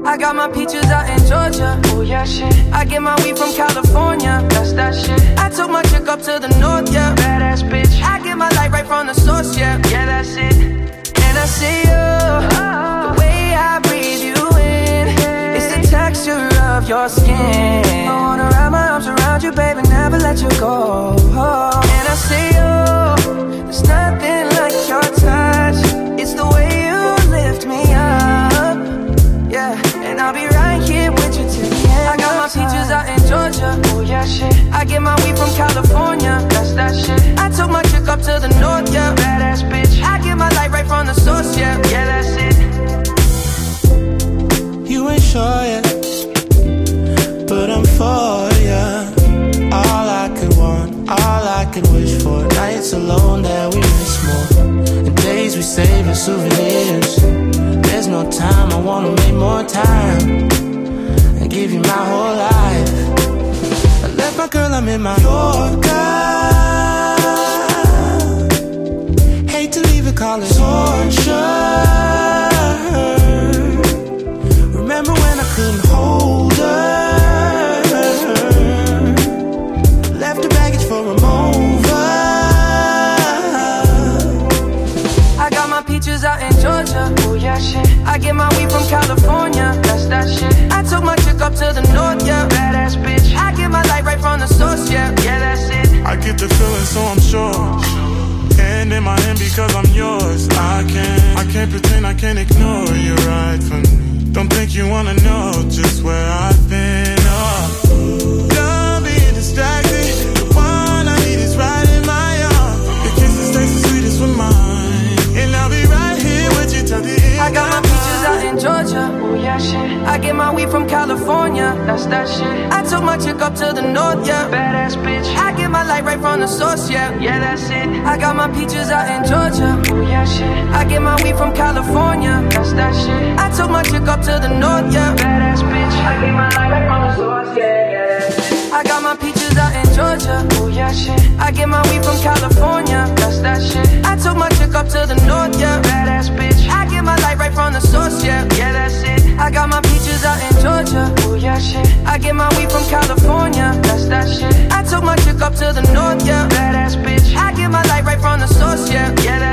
I got my peaches out in Georgia. Oh yeah, shit. I get my weed from California. That's that shit. I took my chick up to the north, yeah. Badass bitch. I get my light right from the source, yeah. Yeah, that's it. And I see you, the way I breathe you in. It's the texture of your skin. I wanna wrap my arms around you, baby, never let you go. And I see you, there's nothing like your touch. It's the way you lift me up, yeah. And I'll be right here with you till the end. I got my peaches out in Georgia. Oh yeah, shit. I get my weed from California. That's that shit. I took my chick up to the north, yeah. Badass bitch. I get my light right from the source, yeah. Yeah, that's it. You ain't sure yet, but I'm for ya. All I could want, all I could wish for. Nights alone that we miss more, and days we save as souvenirs. There's no time, I wanna make more time and give you my whole life. I left my girl, I'm in my Yorker. Hate to leave it, call it torture. Remember when I couldn't hold her? Left the baggage for a mover. I got my peaches out in Georgia. Oh yeah, shit. I get my weed from California. That's that shit. I took my chick up to the north, yeah. Badass bitch. I get my light right from the source, yeah. Yeah, that's it. I get the feeling, so I'm sure. Hand in my hand because I'm yours. I can't pretend, I can't ignore you right from me. Don't think you wanna know just where I've been. Don't be distracted. The one I need is right in my arms. Your kisses taste the sweetest with mine, and I'll be right here with you till the end. I got my peaches out in Georgia. Oh yeah, shit. I get my weed from California. That's that shit. I took my chick up to the north, yeah. Badass bitch. I get my light right from the source, yeah. Yeah, that's it. I got my peaches out in Georgia. Oh yeah, shit. I get my weed from California. That's that shit. I took my chick up to the north, yeah. Badass bitch. I get my light right from the source, yeah. Yeah, that's it. I got my peaches out in Georgia. Oh yeah, shit. I get my weed from California. That's that shit. I took my chick up to the north, yeah. Badass bitch. I get my light right from the source, yeah. Yeah, that's it. I got my peaches out in Georgia. Oh yeah, shit. I get my weed from California. That's that shit. I took my chick up to the north, yeah. Badass bitch. I get my light right from the source, yeah. Yeah, that's